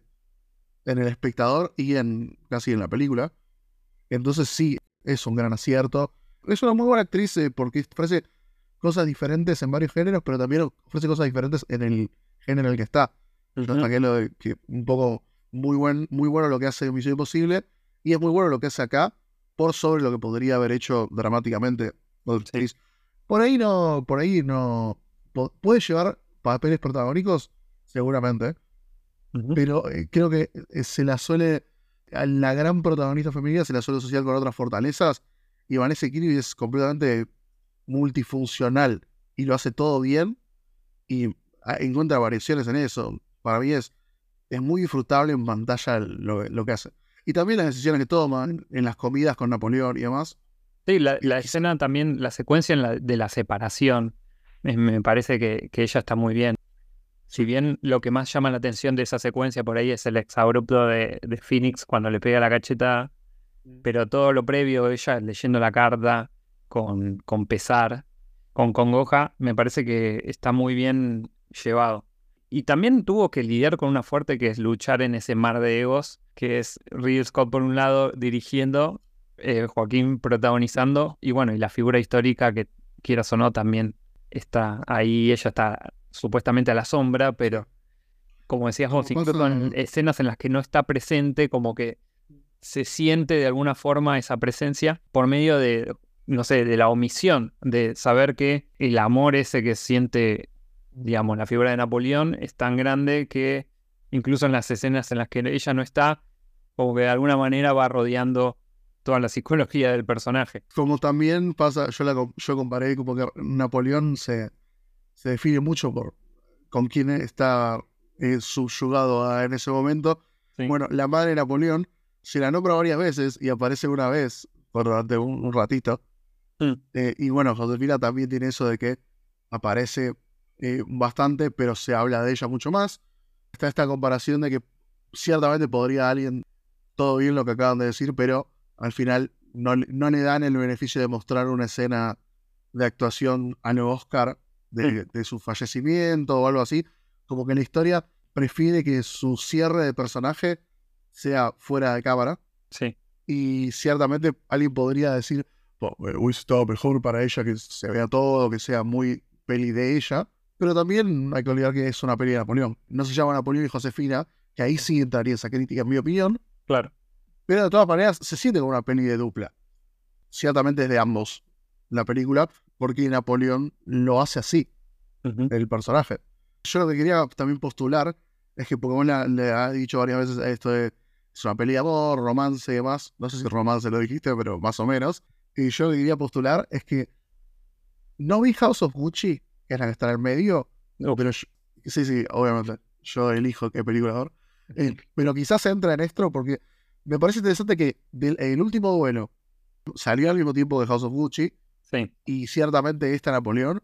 en el espectador y en casi en la película. Entonces sí, es un gran acierto. Es una muy buena actriz, eh, porque ofrece cosas diferentes en varios géneros, pero también ofrece cosas diferentes en el género en el que está. Yo ujú. destaqué lo de que un poco muy, buen, muy bueno lo que hace en Misión Imposible, y es muy bueno lo que hace acá por sobre lo que podría haber hecho dramáticamente otra Sí, actriz. Por ahí no, por ahí no. po- Puede llevar papeles protagónicos, seguramente, ujú. pero eh, creo que eh, se la suele, a la gran protagonista femenina se la suele asociar con otras fortalezas, y Vanessa Kirby es completamente multifuncional y lo hace todo bien, y ah, encuentra variaciones en eso. Para mí es, es muy disfrutable en pantalla lo, lo que hace. Y también las decisiones que toman en las comidas con Napoleón y demás. Sí, la, Y la quizá- escena también, la secuencia en la- de la separación, me, me parece que, que ella está muy bien. Si bien lo que más llama la atención de esa secuencia por ahí es el exabrupto de, de Phoenix cuando le pega la cacheta, pero todo lo previo, ella leyendo la carta con, con pesar, con congoja, me parece que está muy bien llevado. Y también tuvo que lidiar con una fuerte que es luchar en ese mar de egos, que es Ridley Scott por un lado dirigiendo, eh, Joaquín protagonizando, y bueno, y la figura histórica que quieras o no también está ahí, ella está supuestamente a la sombra, sí. pero como decías vos, Como incluso en pasa, escenas en las que no está presente, como que se siente de alguna forma esa presencia por medio de, no sé, de la omisión, de saber que el amor ese que siente, digamos, la figura de Napoleón es tan grande que incluso en las escenas en las que ella no está, como que de alguna manera va rodeando toda la psicología del personaje. como también pasa, yo, la, com- yo comparé como que Napoleón se, se define mucho por con quién está eh, subyugado a- en ese momento. Sí. Bueno, la madre de Napoleón se la nombra varias veces y aparece una vez por durante un, un ratito. Mm, Eh, y bueno, Josefina también tiene eso de que aparece eh, bastante, pero se habla de ella mucho más. Está esta comparación de que ciertamente podría alguien, todo bien lo que acaban de decir, pero al final no, le- no le dan el beneficio de mostrar una escena de actuación a lo Oscar mm, de, de su fallecimiento o algo así. Como que la historia prefiere que su cierre de personaje sea fuera de cámara. sí. Y ciertamente alguien podría decir, po- eh, hubiese estado mejor para ella que se vea todo, que sea muy peli de ella. Pero también hay que olvidar que es una peli de Napoleón. No se llama Napoleón y Josefina, que ahí sí entraría esa crítica, en mi opinión. Claro. Pero de todas maneras se siente como una peli de dupla. Ciertamente es de ambos la película, porque Napoleón lo hace así, Ujú. el personaje. Yo lo que quería también postular es que Pokémon le, le ha dicho varias veces esto de es una peli de amor, romance y demás. No sé si romance lo dijiste, pero más o menos. Y yo lo que quería postular es que no vi House of Gucci, que es la que está en el medio, Uf. pero yo- sí, sí, obviamente, yo elijo qué película ver. Eh, pero quizás entra en esto porque me parece interesante que del, el último duelo salió al mismo tiempo de House of Gucci Sí. y ciertamente esta Napoleón.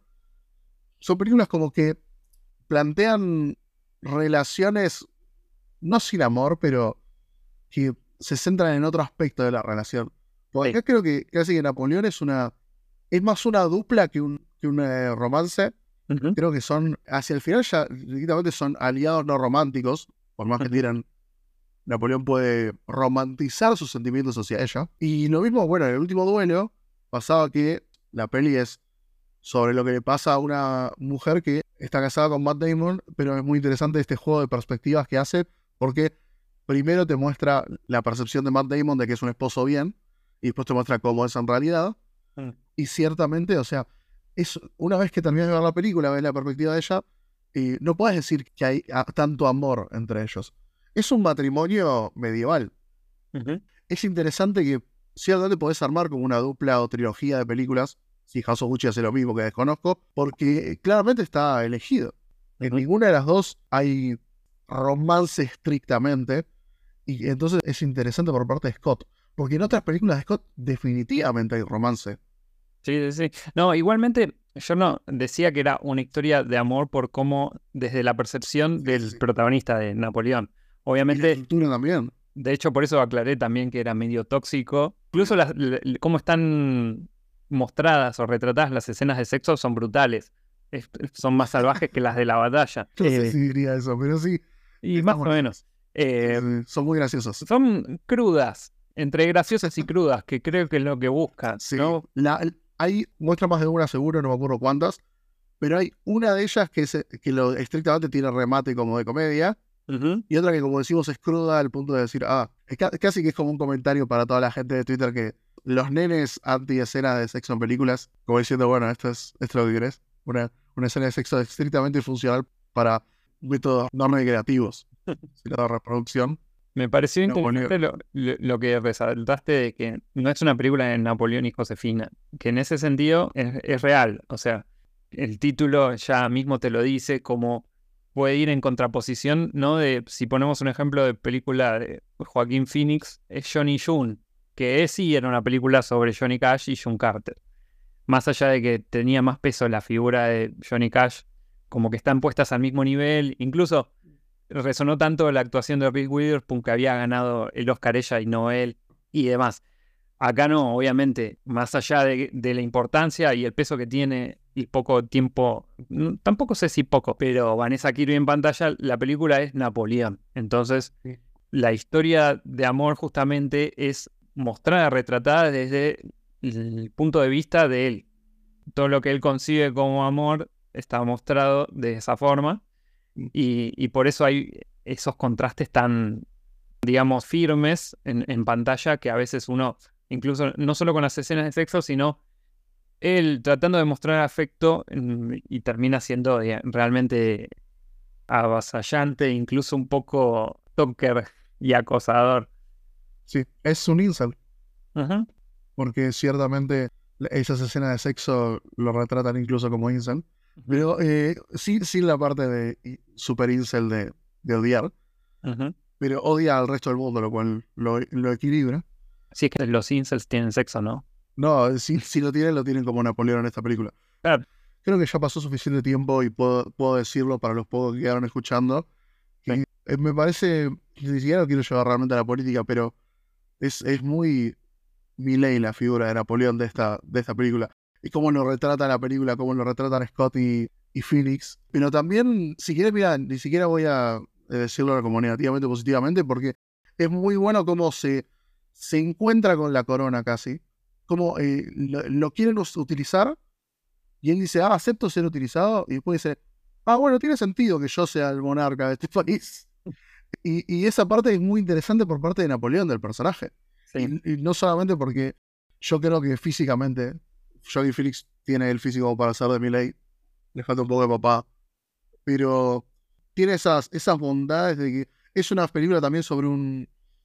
Son películas como que plantean relaciones, no sin amor, pero que se centran en otro aspecto de la relación. Porque Sí. acá creo que casi que Napoleón es una. Es más una dupla que un, que un eh, romance. Ujú. Creo que son. Hacia el final ya directamente son aliados no románticos. Por más que Ujú. quieran. Napoleón puede romantizar sus sentimientos hacia ella. Y lo mismo, bueno, en el último duelo pasaba que la peli es sobre lo que le pasa a una mujer que está casada con Matt Damon, pero es muy interesante este juego de perspectivas que hace, porque primero te muestra la percepción de Matt Damon de que es un esposo bien, y después te muestra cómo es en realidad, Mm. y ciertamente, o sea, es una vez que terminas de ver la película, ves la perspectiva de ella, y no puedes decir que hay ah, tanto amor entre ellos. Es un matrimonio medieval. Ujú. Es interesante que ciertamente podés armar como una dupla o trilogía de películas, si House of Gucci hace lo mismo que desconozco, porque claramente está elegido. En Ujú. ninguna de las dos hay romance estrictamente, y entonces es interesante por parte de Scott, porque en otras películas de Scott definitivamente hay romance. Sí, sí, sí. No, igualmente yo no decía que era una historia de amor por cómo, desde la percepción Sí, del sí. protagonista de Napoleón. Y la Obviamente, estructura también. de hecho, por eso aclaré también que era medio tóxico. Incluso las, l- l- cómo están mostradas o retratadas las escenas de sexo son brutales. Es- son más salvajes que las de la batalla. No sé Eh, si diría eso, pero sí, y más estamos o en menos. Eh, esas. Son muy graciosos. son crudas, entre graciosas y crudas, que creo que es lo que buscan, Sí, ¿no? la, hay muestra más de una seguro, no me acuerdo cuántas, pero hay una de ellas que, es, que lo estrictamente tiene remate como de comedia, Ujú. y otra que, como decimos, es cruda al punto de decir, ah, es ca- casi que es como un comentario para toda la gente de Twitter que los nenes anti-escena de sexo en películas, como diciendo, bueno, esto es, esto es lo que querés, una, una escena de sexo estrictamente funcional para métodos no recreativos, sino de reproducción. Me pareció No, boludo. interesante lo, lo- lo que resaltaste de que no es una película de Napoleón y Josefina, que en ese sentido es, es real. O sea, el título ya mismo te lo dice, como puede ir en contraposición, ¿no? De, si ponemos un ejemplo de película de Joaquín Phoenix, es Johnny June, que es, sí era una película sobre Johnny Cash y June Carter. Más allá de que tenía más peso la figura de Johnny Cash, como que están puestas al mismo nivel, incluso resonó tanto la actuación de Reese Witherspoon que había ganado el Oscar ella y no él y demás. Acá no, obviamente, más allá de, de la importancia y el peso que tiene y poco tiempo, mm, tampoco sé si poco, pero Vanessa Kirby en pantalla, la película es Napoleón. Entonces, Sí. la historia de amor justamente es mostrada, retratada desde el punto de vista de él. Todo lo que él concibe como amor está mostrado de esa forma. Y, y por eso hay esos contrastes tan, digamos, firmes en, en pantalla que a veces uno, incluso no solo con las escenas de sexo, sino él tratando de mostrar afecto mm, y termina siendo eh, realmente avasallante, incluso un poco stalker y acosador. Sí, es un incel, Ujú. porque ciertamente esas escenas de sexo lo retratan incluso como incel, pero eh, sí, sí la parte de i- super incel de, de odiar, Ujú. pero odia al resto del mundo, lo cual lo, lo equilibra. Sí, es que los incels tienen sexo, ¿no? No, si, si lo tienen, lo tienen como Napoleón en esta película. Claro. Creo que ya pasó suficiente tiempo y puedo, puedo decirlo para los pocos que quedaron escuchando, Sí. que eh, me parece, ni siquiera lo quiero llevar realmente a la política, pero es, es muy Milei la figura de Napoleón de esta, de esta película. Y cómo lo retrata la película, cómo lo retratan Scott y, y Phoenix. Pero también, si quieres, mira, ni siquiera voy a eh, decirlo como negativamente o positivamente, porque es muy bueno cómo se, se encuentra con la corona casi, como eh, lo, lo quieren us- utilizar y él dice, ah, acepto ser utilizado, y después dice, ah, bueno, tiene sentido que yo sea el monarca de este país. Y, y esa parte es muy interesante por parte de Napoleón, del personaje. Sí, Y, y no solamente porque yo creo que físicamente, Joaquin Phoenix tiene el físico para ser de Milei, le falta un poco de papá, pero tiene esas, esas bondades de que es una película también sobre un,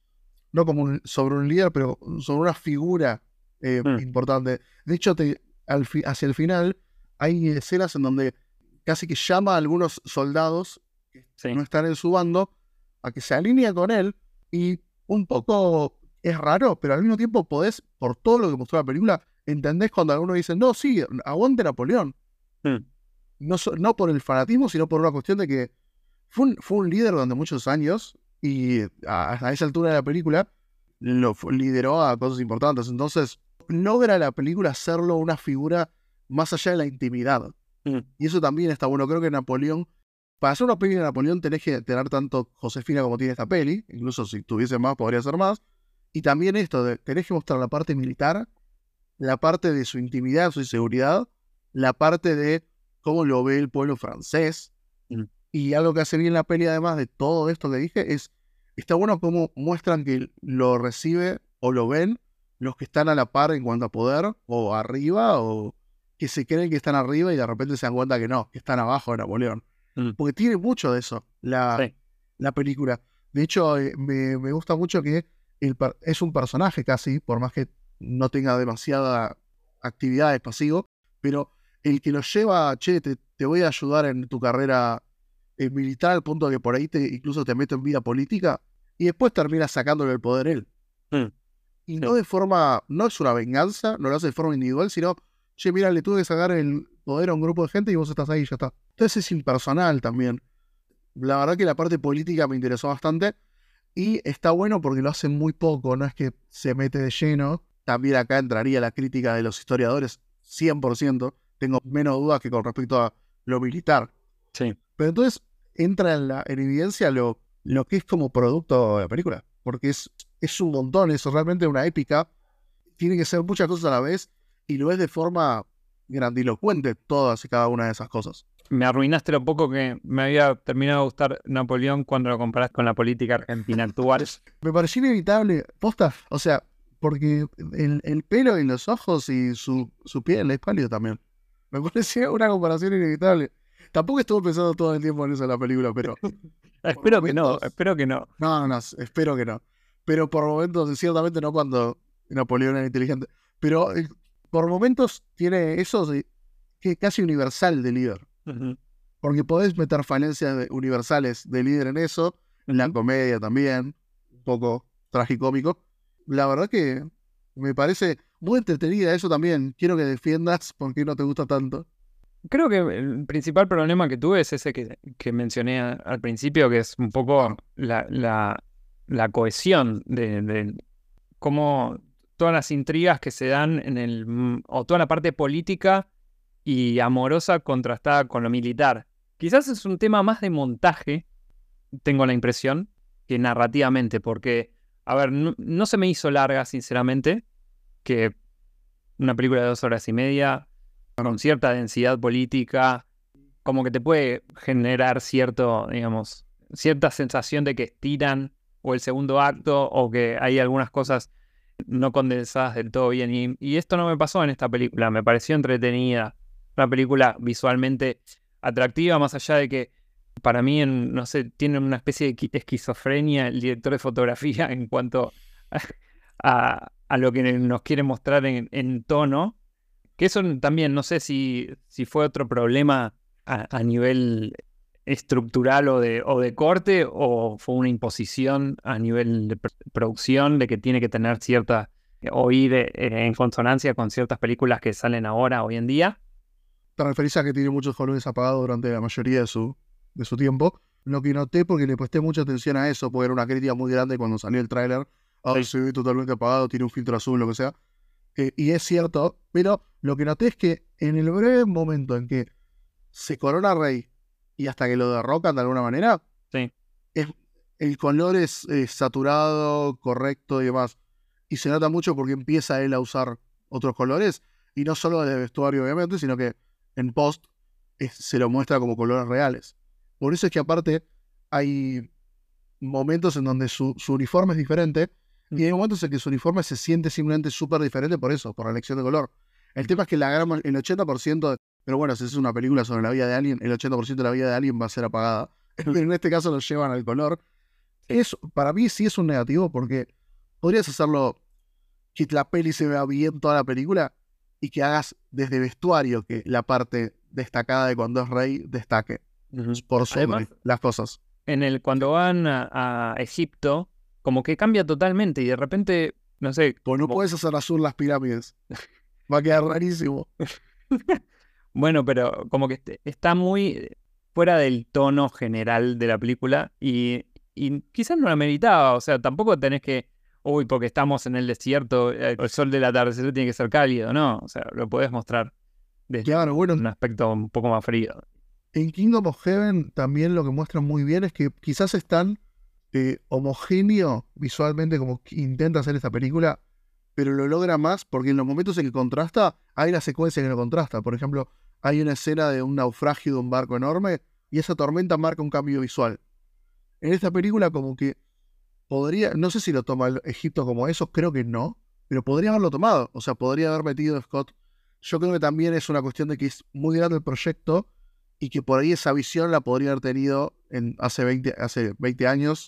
no como un, sobre un líder, pero sobre una figura eh, mm, importante. De hecho, te, al fi- hacia el final hay escenas en donde casi que llama a algunos soldados que sí, no están en su bando a que se alineen con él y un poco es raro, pero al mismo tiempo podés, por todo lo que mostró la película, entendés cuando alguno dice, no, sí, aguante Napoleón. mm, No, so- no por el fanatismo, sino por una cuestión de que fue un, fue un líder durante muchos años y a, a esa altura de la película lo fu- lideró a cosas importantes. Entonces, logra la película hacerlo una figura más allá de la intimidad. mm, Y eso también está bueno. Creo que Napoleón, para hacer una peli de Napoleón tenés que tener tanto Josefina como tiene esta peli, incluso si tuviese más, podría ser más. Y también esto de tenés que mostrar la parte militar, la parte de su intimidad, su inseguridad, la parte de cómo lo ve el pueblo francés. mm, Y algo que hace bien la peli, además de todo esto que dije, es, está bueno cómo muestran que lo recibe o lo ven los que están a la par en cuanto a poder, o arriba, o que se creen que están arriba y de repente se dan cuenta que no, que están abajo de Napoleón. mm, Porque tiene mucho de eso la, sí, la película. De hecho, eh, me, me gusta mucho que el per- es un personaje casi, por más que no tenga demasiada actividad, es pasivo, pero el que lo lleva, che, te, te voy a ayudar en tu carrera eh, militar al punto de que por ahí te, incluso te meto en vida política y después termina sacándole el poder él. mm, Y no sí, de forma, no es una venganza, no lo hace de forma individual, sino, che, mira, le tuve que sacar el poder a un grupo de gente y vos estás ahí y ya está. Entonces es impersonal también. La verdad que la parte política me interesó bastante y está bueno porque lo hace muy poco, no es que se mete de lleno. También acá entraría la crítica de los historiadores cien por ciento. Tengo menos dudas que con respecto a lo militar. sí. Pero entonces entra en, la, en evidencia lo, lo que es como producto de la película. Porque es, es un montón, es realmente una épica. Tiene que ser muchas cosas a la vez y lo es de forma grandilocuente todas y cada una de esas cosas. Me arruinaste lo poco que me había terminado de gustar Napoleón cuando lo comparás con la política argentina actual. Me pareció inevitable, posta, o sea, porque el, el pelo y los ojos y su, su piel es pálido también. Me pareció una comparación inevitable. Tampoco estuve pensando todo el tiempo en eso en la película, pero por Espero que no, momentos. espero que no. No, no, no, espero que no. Pero por momentos, ciertamente no cuando Napoleón era inteligente. Pero eh, por momentos tiene eso de- que es casi universal de líder. Ujú, Porque podés meter falencias de- universales de líder en eso, en la ujú. comedia también, un poco tragicómico. La verdad que me parece muy entretenida eso también. Quiero que defiendas por qué no te gusta tanto. Creo que el principal problema que tuve es ese que, que mencioné a- al principio, que es un poco la, la, la cohesión de, de cómo todas las intrigas que se dan en el, mm, o toda la parte política y amorosa contrastada con lo militar. Quizás es un tema más de montaje, tengo la impresión, que narrativamente, porque, a ver, no, no se me hizo larga, sinceramente, que una película de dos horas y media, con cierta densidad política, como que te puede generar cierto, digamos, cierta sensación de que estiran o el segundo acto o que hay algunas cosas no condensadas del todo bien. Y, y esto no me pasó en esta película, me pareció entretenida, una película visualmente atractiva, más allá de que para mí, en, no sé, tiene una especie de qui- esquizofrenia el director de fotografía en cuanto a, a- a lo que nos quiere mostrar en, en tono. Que eso también, no sé si, si fue otro problema a, a nivel estructural o de, o de corte, o fue una imposición a nivel de pr- producción de que tiene que tener cierta, o ir eh, en consonancia con ciertas películas que salen ahora, hoy en día. Te referís a que tiene muchos colores apagados durante la mayoría de su, de su tiempo. Lo que noté, porque le presté mucha atención a eso, porque era una crítica muy grande cuando salió el tráiler. Ah, Sí. se ve totalmente apagado, tiene un filtro azul, lo que sea. Eh, y es cierto, pero lo que noté es que en el breve momento en que se corona rey y hasta que lo derrocan de alguna manera, Sí. es, el color es eh, saturado, correcto y demás. Y se nota mucho porque empieza él a usar otros colores, y no solo de vestuario obviamente, sino que en post es, se lo muestra como colores reales. Por eso es que aparte hay momentos en donde su, su uniforme es diferente, y hay momentos en que su uniforme se siente simplemente súper diferente por eso, por la elección de color. El tema es que la gran, el ochenta por ciento, de, pero bueno, si es una película sobre la vida de alguien, el ochenta por ciento de la vida de alguien va a ser apagada. Pero en este caso lo llevan al color. Eso, para mí sí es un negativo, porque podrías hacerlo que la peli se vea bien toda la película y que hagas desde vestuario que la parte destacada de cuando es rey destaque Uh-huh. por sobre Además, las cosas. En el, cuando van a, a Egipto, como que cambia totalmente y de repente, no sé. Pues no como... puedes hacer azul las pirámides. Va a quedar rarísimo. Bueno, pero como que este, está muy fuera del tono general de la película y, y quizás no la meritaba. O sea, tampoco tenés que, uy, porque estamos en el desierto, el sol del atardecer tiene que ser cálido, ¿no? O sea, lo podés mostrar desde Claro, bueno, un aspecto un poco más frío. en Kingdom of Heaven también lo que muestran muy bien es que quizás es tan eh, homogéneo visualmente como que intenta hacer esta película, pero lo logra más porque en los momentos en que contrasta, hay la secuencia que no contrasta. Por ejemplo, hay una escena de un naufragio de un barco enorme y esa tormenta marca un cambio visual. En esta película como que podría, no sé si lo toma el Egipto como eso, creo que no, pero podría haberlo tomado. O sea, podría haber metido a Scott. Yo creo que también es una cuestión de que es muy grande el proyecto y que por ahí esa visión la podría haber tenido en hace veinte, hace veinte años,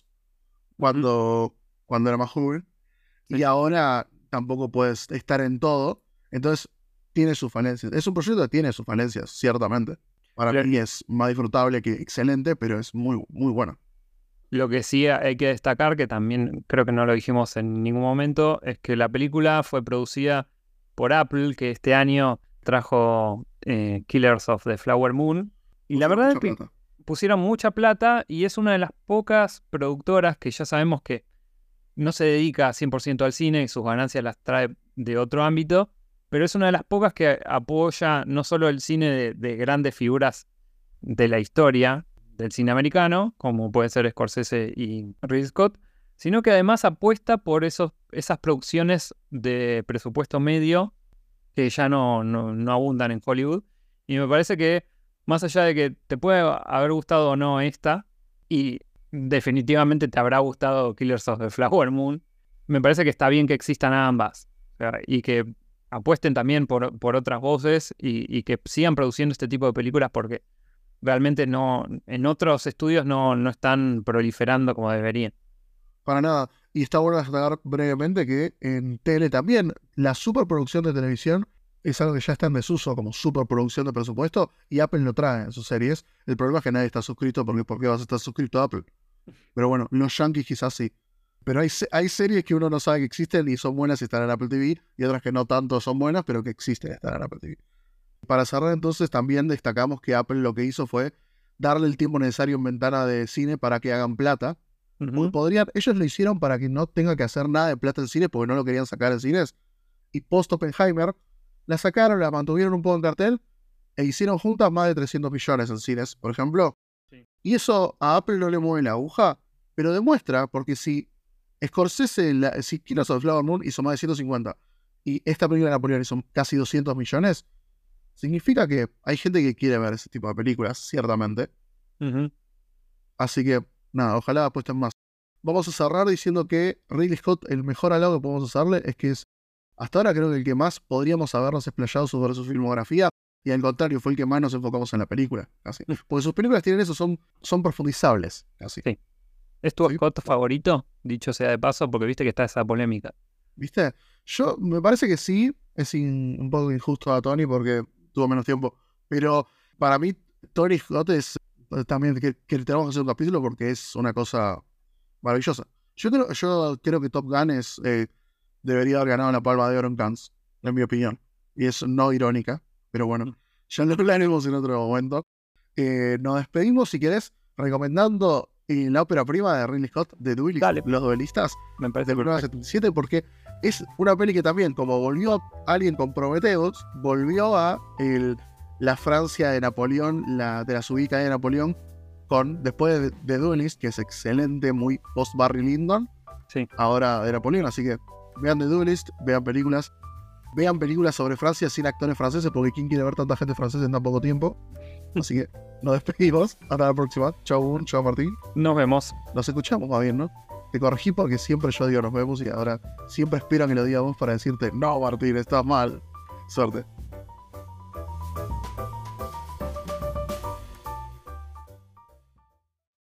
cuando, uh-huh. cuando era más joven. Sí. Y ahora tampoco puedes estar en todo. Entonces, tiene sus falencias. Es un proyecto que tiene sus falencias, ciertamente. Para Pero, mí es más disfrutable que excelente, pero es muy, muy bueno. Lo que sí hay que destacar, que también creo que no lo dijimos en ningún momento, es que la película fue producida por Apple, que este año trajo eh, Killers of the Flower Moon. Y pusieron la verdad es que plata. pusieron mucha plata y es una de las pocas productoras que ya sabemos que no se dedica cien por ciento al cine y sus ganancias las trae de otro ámbito, pero es una de las pocas que apoya no solo el cine de, de grandes figuras de la historia del cine americano, como puede ser Scorsese y Ridley Scott, sino que además apuesta por esos, esas producciones de presupuesto medio que ya no, no, no abundan en Hollywood. Y me parece que, más allá de que te puede haber gustado o no esta, y definitivamente te habrá gustado Killers of the Flower Moon, me parece que está bien que existan ambas. O sea, y que apuesten también por, por otras voces y, y que sigan produciendo este tipo de películas porque realmente no, en otros estudios no, no están proliferando como deberían. Para nada. Y está bueno destacar brevemente que en tele también la superproducción de televisión es algo que ya está en desuso como superproducción de presupuesto y Apple lo trae en sus series. El problema es que nadie está suscrito porque ¿por qué vas a estar suscrito a Apple? Pero bueno, los yankees quizás sí. Pero hay, hay series que uno no sabe que existen y son buenas y están en Apple T V y otras que no tanto son buenas pero que existen y están en Apple T V. Para cerrar entonces también destacamos que Apple lo que hizo fue darle el tiempo necesario en ventana de cine para que hagan plata. Uh-huh. Podrían, ellos lo hicieron para que no tenga que hacer nada de plata en cine porque no lo querían sacar en cines. Y post Oppenheimer la sacaron, la mantuvieron un poco en cartel e hicieron juntas más de trescientos millones en cines, por ejemplo. Sí. Y eso a Apple no le mueve la aguja, pero demuestra, porque si Scorsese, la, si Killers of the Flower Moon hizo más de ciento cincuenta y esta película de Napoleón hizo casi doscientos millones, significa que hay gente que quiere ver ese tipo de películas, ciertamente. Uh-huh. Así que, nada, ojalá apuesten más. Vamos a cerrar diciendo que Ridley Scott, el mejor halago que podemos hacerle es que es, hasta ahora creo que el que más podríamos habernos explayado sobre su filmografía, y al contrario, fue el que más nos enfocamos en la película, casi. Porque sus películas tienen eso, son, son profundizables, casi. Sí. ¿Es tu ¿Sí? Scott favorito? Dicho sea de paso, porque viste que está esa polémica. ¿Viste? Yo, me parece que sí, es in, un poco injusto a Tony porque tuvo menos tiempo, pero para mí Tony Scott es también que, que tenemos que hacer un capítulo porque es una cosa maravillosa. Yo creo, yo creo que Top Gun es, eh, debería haber ganado la Palma de Oro en Cannes, en mi opinión, y es no irónica, pero bueno, ya lo hablaremos en otro momento. Eh, nos despedimos, si querés, recomendando eh, la ópera prima de Ridley Scott, de Duelist, Dale. Los Duelistas, me parece de mil novecientos setenta y siete, porque es una peli que también, como volvió a alguien con Prometheus, volvió a el, la Francia de Napoleón, la, de la subida de Napoleón, con después de, de Duelist, que es excelente, muy post-Barry Lyndon, sí. ahora de Napoleón, así que vean The Duelist, vean películas, vean películas sobre Francia sin actores franceses, porque ¿quién quiere ver tanta gente francesa en tan poco tiempo? Así que nos despedimos. Hasta la próxima. Chau, Un, chau, Martín. Nos vemos. Nos escuchamos más bien, ¿no? Te corregí porque siempre yo digo nos vemos y ahora siempre espero que lo digamos para decirte, no, Martín, estás mal. Suerte.